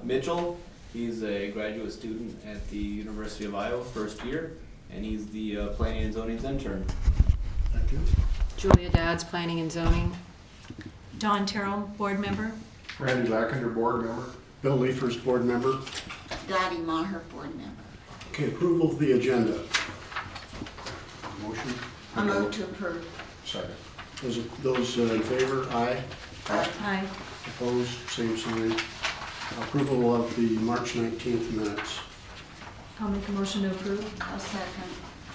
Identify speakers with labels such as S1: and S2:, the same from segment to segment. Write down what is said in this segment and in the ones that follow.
S1: Mitchell. He's a graduate student at the University of Iowa, first year, and he's the Planning and Zoning's intern.
S2: Thank you.
S3: Julia Dodds, Planning and Zoning.
S4: Dawn Terrell, board member.
S2: Randy Lackender, board member. Bill Liefers, board member.
S5: Dottie Maher, board member.
S2: Okay, approval of the agenda. Motion?
S5: I move to approve.
S2: Second. Those in favor, aye.
S4: Aye.
S2: Opposed, same sign. Approval of the March 19th minutes.
S4: I'll make a motion to approve.
S5: I'll second.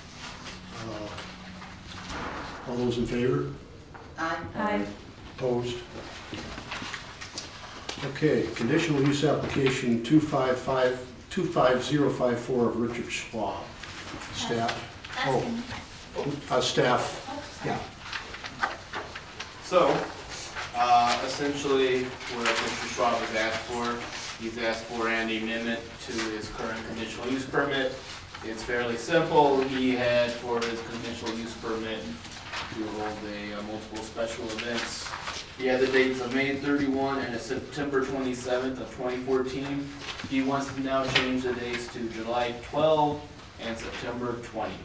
S2: All those in favor?
S5: Aye.
S4: Aye.
S2: Opposed? Okay, conditional use application 25054 of Richard Schwab. Staff? Staff, yeah.
S1: So, essentially, what Mr. Schwab has asked for, he's asked for an amendment to his current conditional use permit. It's fairly simple. He had, for his conditional use permit, to hold multiple special events. He had the dates of May 31 and September 27th of 2014. He wants to now change the dates to July 12 and September 20.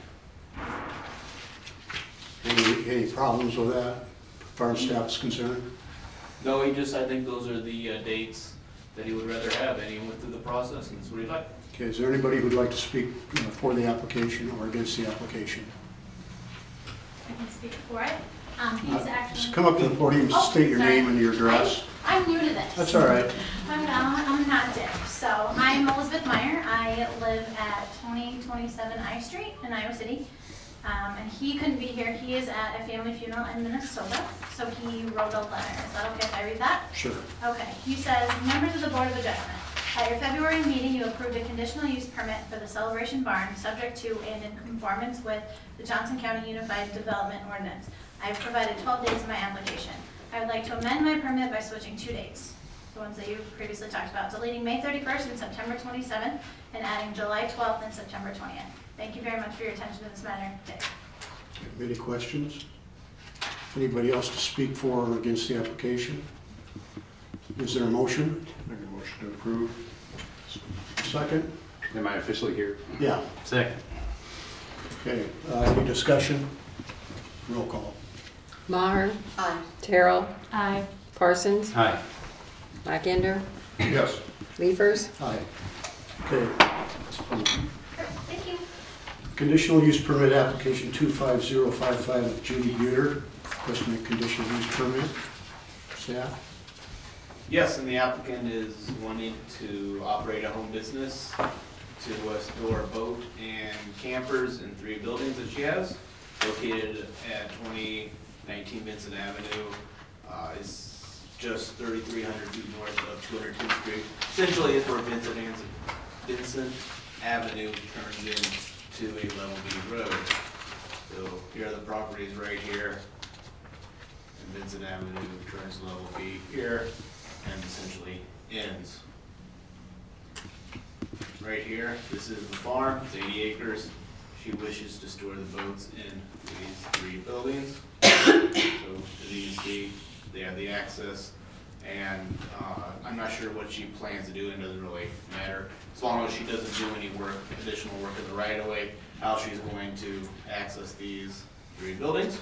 S2: Any problems with that, as far as staff is concerned?
S1: No, I think those are the dates that he would rather have, and he went through the process, and that's what he liked.
S2: Okay, is there anybody who'd like to speak for the application or against the application?
S6: I can speak for it. He's actually.
S2: Just come up to the podium, state your name and your address.
S6: I'm new to this.
S2: That's all right.
S6: I'm not Dick. So I'm Elizabeth Meyer. I live at 2027 I Street in Iowa City. And he couldn't be here. He is at a family funeral in Minnesota. So he wrote a letter. Is that okay if I read that?
S2: Sure.
S6: Okay. He says, members of the Board of Adjustment, at your February meeting, you approved a conditional use permit for the Celebration Barn, subject to and in conformance with the Johnson County Unified Development Ordinance. I have provided 12 dates in my application. I would like to amend my permit by switching 2 dates, the ones that you previously talked about, deleting May 31st and September 27th, and adding July 12th and September 20th. Thank you very much for your attention to this matter, Dick.
S2: Any questions? Anybody else to speak for or against the application? Is there a motion?
S7: Make a motion to approve.
S2: Second?
S7: Am I officially here?
S2: Yeah.
S7: Second.
S2: Okay, any discussion? Roll call.
S3: Maher,
S5: Aye.
S3: Terrell,
S4: Aye.
S3: Parsons,
S7: Aye.
S3: Lackender,
S7: Yes.
S3: Liefers.
S2: Aye. Okay.
S6: Thank you.
S2: Conditional use permit application 25055 of Judy Buter. Question of conditional use permit. Staff?
S1: Yes, and the applicant is wanting to operate a home business to store boat and campers in 3 buildings that she has, located at 2019 Vincent Avenue. Is just 3,300 feet north of 202nd Street. Essentially, it's where Vincent Avenue turns into a level B road. So here are the properties right here, and Vincent Avenue turns level B here, and essentially ends. Right here, this is the farm, it's 80 acres. She wishes to store the boats in these 3 buildings. So as you can see, they have the access, and I'm not sure what she plans to do, and it doesn't really matter. As long as she doesn't do any work, additional work in the right of way, how she's going to access these 3 buildings.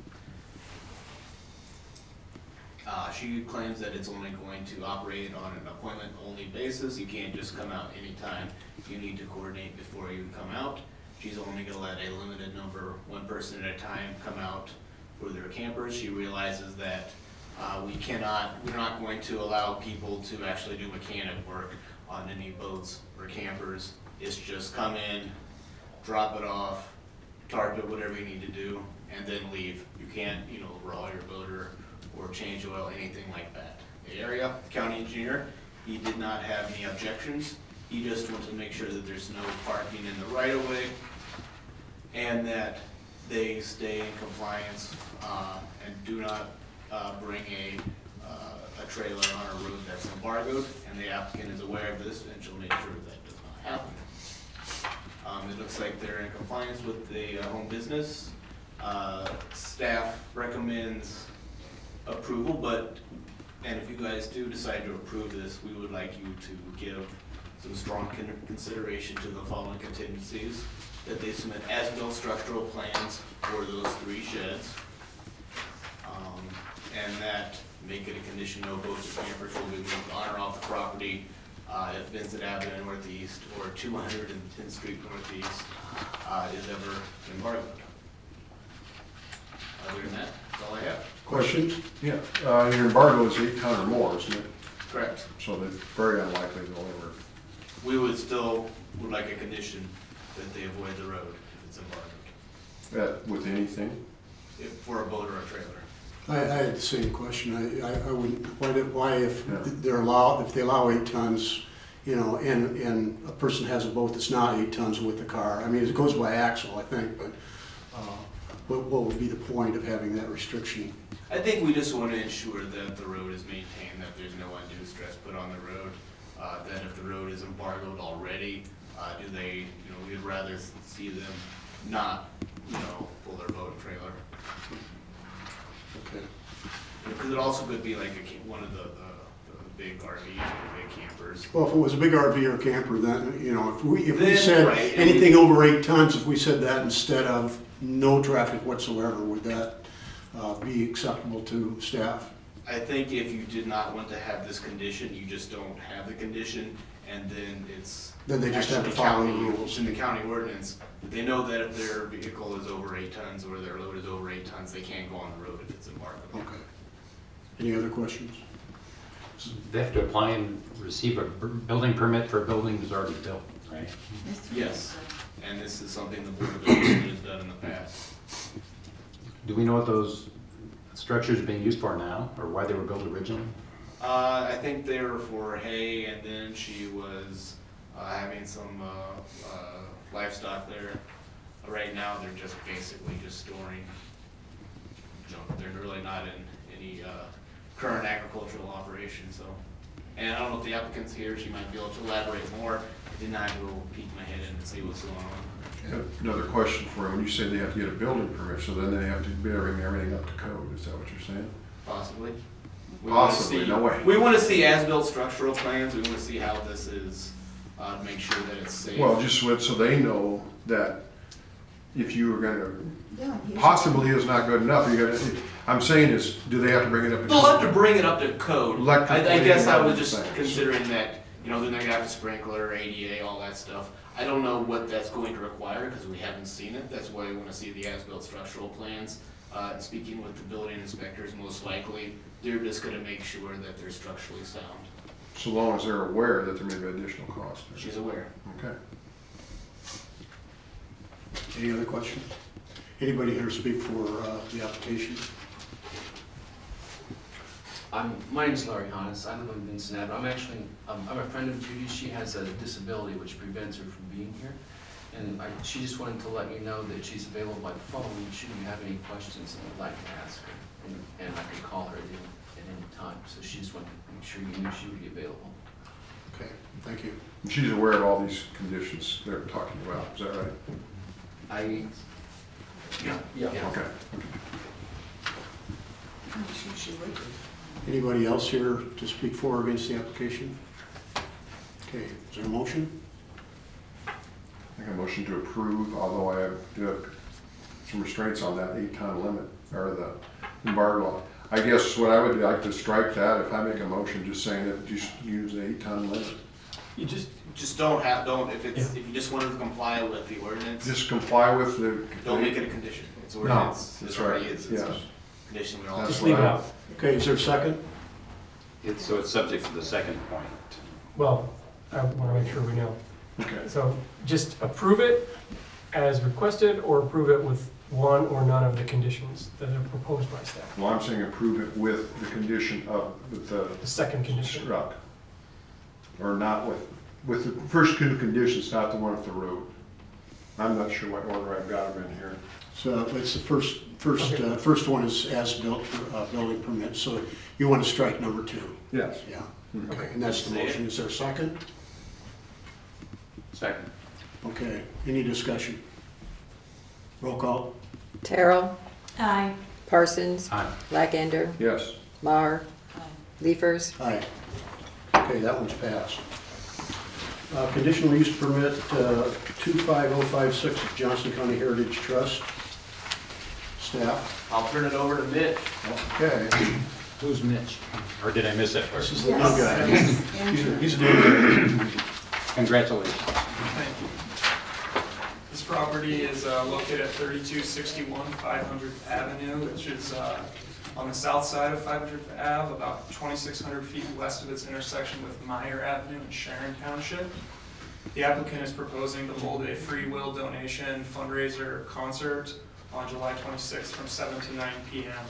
S1: She claims that it's only going to operate on an appointment-only basis. You can't just come out anytime. You need to coordinate before you come out. She's only going to let a limited number, 1 person at a time, come out for their campers. She realizes that we're not going to allow people to actually do mechanic work on any boats or campers. It's just come in, drop it off, tarp it, whatever you need to do, and then leave. You can't, overhaul your boat or change oil, anything like that. The area, the county engineer, he did not have any objections. He just wants to make sure that there's no parking in the right of way and that they stay in compliance and do not bring a trailer on a road that's embargoed, and the applicant is aware of this, and she'll make sure that does not happen. It looks like they're in compliance with the home business. Staff recommends approval, but And if you guys do decide to approve this, we would like you to give some strong consideration to the following contingencies. That they submit as-built structural plans for those 3 sheds. And that make it a condition no boats or campers will be moved on or off the property if Vincent Avenue Northeast or 210th Street Northeast is ever embargoed. Other than that, that's all I have.
S2: Questions?
S7: Yeah, your embargo is 8 ton or more, isn't it?
S1: Correct.
S7: So they're very unlikely they'll ever.
S1: We would like a condition that they avoid the road if it's embargoed,
S7: With anything?
S1: if for a boat or a trailer.
S2: I had the same question. I wouldn't, why if
S7: Yeah.
S2: if they allow 8 tons, you know, and a person has a boat that's not 8 tons with the car? I mean, it goes by axle, I think, but what would be the point of having that restriction?
S1: I think we just want to ensure that the road is maintained, that there's no undue stress put on the road, that if the road is embargoed already, we'd rather see them not, pull their boat and trailer.
S2: Okay.
S1: Because it also could be like one of the big RVs or big campers.
S2: Well, if it was a big RV or camper, then, if we
S1: Then,
S2: said
S1: right,
S2: anything over 8 tons, if we said that instead of no traffic whatsoever, would that be acceptable to staff?
S1: I think if you did not want to have this condition, you just don't have the condition, and then it's.
S2: Then they just have to
S1: actually
S2: follow the
S1: county-
S2: rules.
S1: In the county ordinance, they know that if their vehicle is over 8 tons or their load is over 8 tons, they can't go on the road if it's embargoed.
S2: Okay. Any other questions?
S8: They have to apply and receive a building permit for a building that's already built, right?
S1: Yes, and this is something the Board of Adjustment has done in the past.
S8: Do we know what those structures are being used for now, or why they were built originally?
S1: I think they were for hay, and then she was having some livestock there. Right now, they're just basically just storing. They're really not in any current agricultural operation, so. And I don't know if the applicant's here, she might be able to elaborate more. Then I will peek my head in and see what's going on.
S7: Another question for you. When you say they have to get a building permit, so then they have to bring everything up to code, is that what you're saying?
S1: Possibly. We wanna
S7: Possibly,
S1: see-
S7: no way.
S1: We want to see as-built structural plans, we want to see how this is, make sure that it's safe.
S7: Well, just so they know that if you were gonna,
S5: Yeah, you-
S7: possibly is not good enough, I'm saying is, do they have to bring it up?
S1: They'll have to bring it up to code.
S7: Electric
S1: I guess I was
S7: lighting,
S1: just
S7: things.
S1: considering that, then they're gonna have to sprinkler, ADA, all that stuff. I don't know what that's going to require, because we haven't seen it, that's why I wanna see the as-built structural plans. And speaking with the building inspectors, most likely, they're just gonna make sure that they're structurally sound.
S7: So long as they're aware that there may be additional cost.
S1: She's aware.
S7: Okay.
S2: Any other questions? Anybody here speak for the application?
S9: My name's Larry Hannes. I live in Vincent Avenue. I'm actually, I'm a friend of Judy's. She has a disability which prevents her from being here. And she just wanted to let you know that she's available by phone should you have any questions that you'd like to ask her. And I could call her at any time. So she just wanted to make sure you knew she would be available.
S2: Okay, thank you.
S7: And she's aware of all these conditions they're talking about, is that right?
S9: Yeah.
S7: Okay.
S5: I'm sure she would be.
S2: Anybody else here to speak for or against the application? Okay, is there a motion?
S7: I think a motion to approve, although I do have some restraints on that 8-ton limit, or the embargo. I guess what I would like to strike that, if I make a motion just saying that just use the 8-ton limit.
S1: You just if you just wanted to comply with the ordinance,
S7: Just comply with the.
S1: don't make it a condition. It's
S7: No,
S1: ordinance.
S7: that's
S1: It already
S7: right,
S1: is. It's a
S7: yes.
S1: condition we all.
S7: That's
S10: Just leave it out.
S2: Okay, is there a second?
S8: So it's subject to the second point.
S10: Well, I want to make sure we know.
S7: Okay.
S10: So just approve it as requested or approve it with one or none of the conditions that are proposed by staff.
S7: Well, I'm saying approve it with the condition of, with the
S10: The second condition.
S7: struck. Or not with the first two conditions, not the one with the road. I'm not sure what order I've got them in here.
S2: So it's the first one is as-built building permit, so you want to strike number 2?
S7: Yes.
S2: Yeah, okay, and that's the motion. Is there a second?
S8: Second.
S2: Okay, any discussion? Roll call?
S3: Terrell,
S4: Aye.
S3: Parsons,
S8: Aye.
S3: Blackender,
S7: Yes.
S3: Maher, Leifers,
S2: Aye. Okay, that one's passed. Conditional use permit 25056 Johnson County Heritage Trust. Staff.
S1: I'll turn it over to Mitch.
S2: Okay.
S8: Who's Mitch? Or did I miss that part?
S2: This is the new guy. He's new.
S8: Congratulations.
S10: Thank you. This property is located at 3261 500th Avenue, which is on the south side of 500th Ave, about 2,600 feet west of its intersection with Meyer Avenue in Sharon Township. The applicant is proposing to hold a free will donation fundraiser concert on July 26th from 7 to 9 p.m.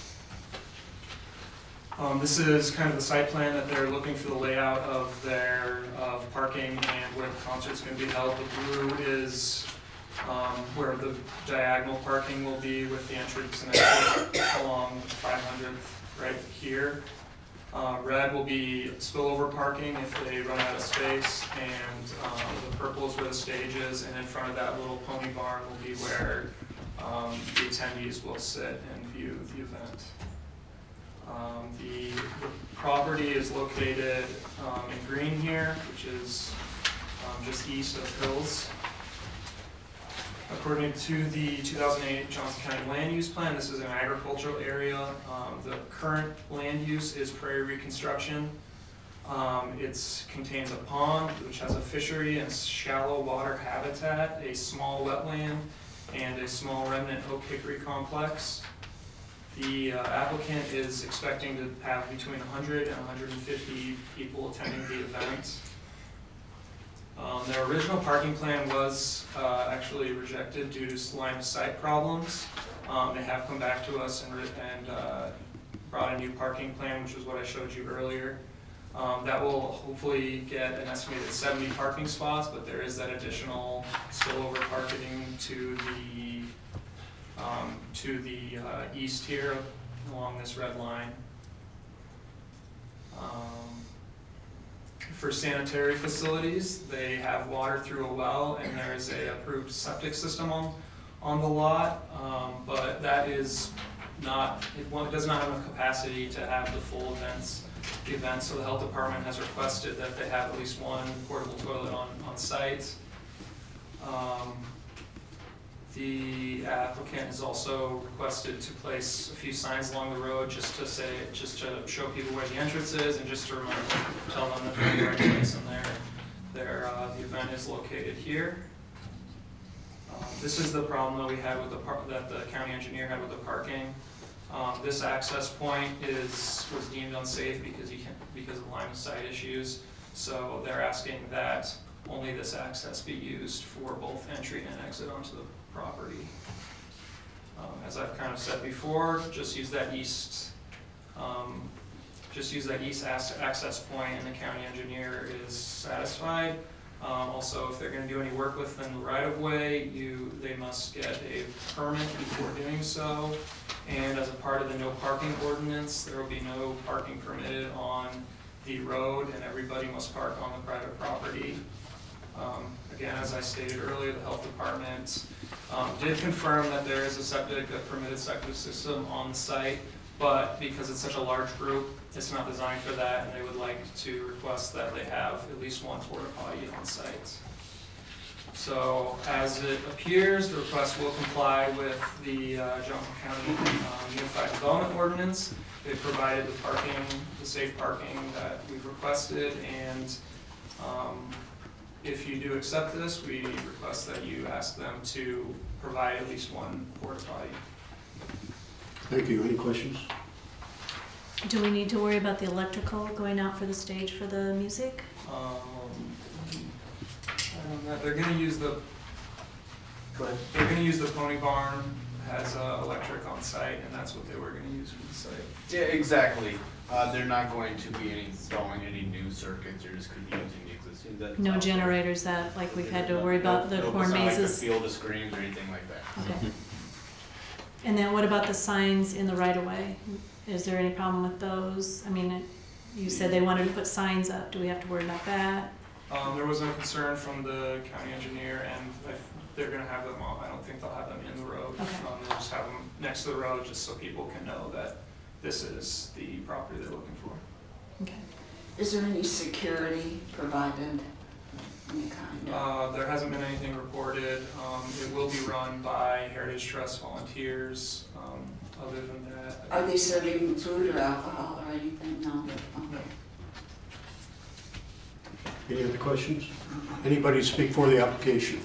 S10: This is kind of the site plan that they're looking for, the layout of their parking and where the concert's going to be held. The blue is where the diagonal parking will be with the entrance and exit along 500th right here. Red will be spillover parking if they run out of space, and the purple is where the stage is, and in front of that little pony barn will be where the attendees will sit and view the event. The property is located in green here, which is just east of Hills. According to the 2008 Johnson County Land Use Plan, this is an agricultural area. The current land use is prairie reconstruction. It contains a pond, which has a fishery and shallow water habitat, a small wetland, and a small remnant oak hickory complex. The applicant is expecting to have between 100 and 150 people attending the event. Their original parking plan was actually rejected due to line of sight problems. They have come back to us and brought a new parking plan, which is what I showed you earlier. That will hopefully get an estimated 70 parking spots, but there is that additional spillover parking to the east here along this red line. For sanitary facilities, they have water through a well, and there is a approved septic system on the lot, but that is not, it does not have a capacity to have the full event, so the health department has requested that they have at least one portable toilet on site. The applicant has also requested to place a few signs along the road just to show people where the entrance is, and just to tell them that they're in the right place, and the event is located here. This is the problem that we had with that the county engineer had with the parking. This access point was deemed unsafe because of line of sight issues. So they're asking that only this access be used for both entry and exit onto the property. As I've kind of said before, just use that east access point, and the county engineer is satisfied. Also, if they're going to do any work within the right-of-way, they must get a permit before doing so. And as a part of the no parking ordinance, there will be no parking permitted on the road, and everybody must park on the private property. Again, as I stated earlier, the health department did confirm that there is a permitted septic system on the site, but because it's such a large group, it's not designed for that, and they would like to request that they have at least one porta potty on site. So as it appears, the request will comply with the Johnson County Unified Development Ordinance. They've provided the safe parking that we've requested, and if you do accept this, we request that you ask them to provide at least one porta potty.
S2: Thank you. Any questions?
S4: Do we need to worry about the electrical going out for the stage for the music?
S10: They're going to use the pony barn, has electric on site, and that's what they were going to use for the site.
S1: Yeah, exactly. They're not going to be installing any new circuits. They're just going to be using the existing.
S4: No generators that, like we've had to worry about the corn mazes?
S1: Like the field of screens or anything like that.
S4: Okay. And then what about the signs in the right-of-way? Is there any problem with those? I mean, you said they wanted to put signs up. Do we have to worry about that?
S10: There was no concern from the county engineer, and if they're going to have them on, I don't think they'll have them in the road.
S4: Okay.
S10: They'll just have them next to the road just so people can know that this is the property they're looking for.
S4: Okay.
S5: Is there any security provided? Any kind?
S10: There hasn't been anything reported. It will be run by Heritage Trust volunteers. Other than that.
S5: Are they serving food or alcohol or anything? No? Okay.
S2: Any other questions? Anybody speak for the application?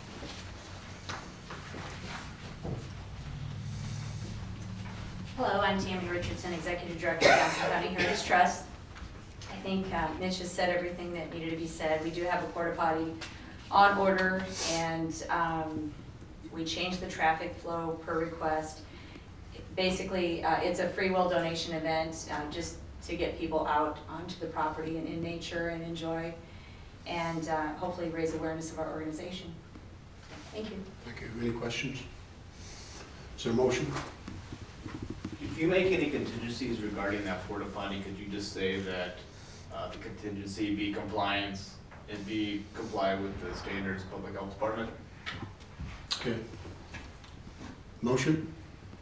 S11: Hello, I'm Tammy Richardson, Executive Director of Johnson County Heritage Trust. I think Mitch has said everything that needed to be said. We do have a porta potty on order, and we changed the traffic flow per request. Basically, it's a free will donation event, just to get people out onto the property and in nature and enjoy, and hopefully raise awareness of our organization. Thank you.
S2: Thank you. Any questions? Is there a motion?
S1: If you make any contingencies regarding that porta potty, could you just say that the contingency be compliance and be comply with the standards of Public Health Department?
S2: Okay. Motion?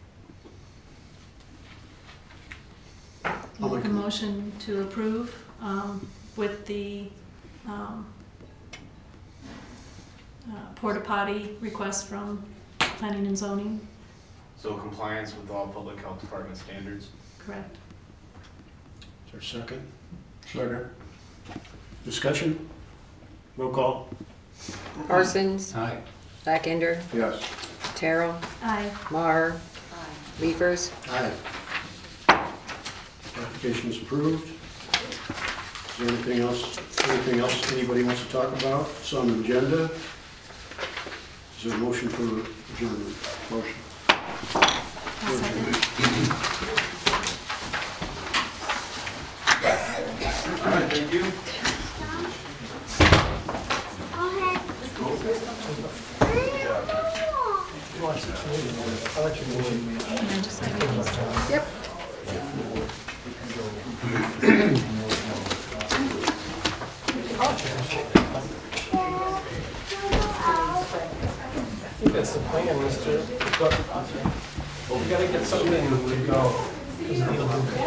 S4: I'll make a motion to approve with the porta potty request from planning and zoning.
S1: So compliance with all Public Health Department standards?
S4: Correct.
S2: Is there a second?
S7: Second.
S2: Discussion? Roll call?
S3: Parsons,
S8: Aye.
S3: Blackender,
S7: Yes.
S3: Terrell,
S4: Aye.
S3: Maher, Liefers.
S2: Aye. Application is approved. Is there anything else anybody wants to talk about? It's on the agenda. Is there a motion for adjournment?
S7: Motion.
S4: I'll second.
S1: All right, thank you.
S3: Yep.
S12: That's the plan, Mr. But we gotta get something when we go.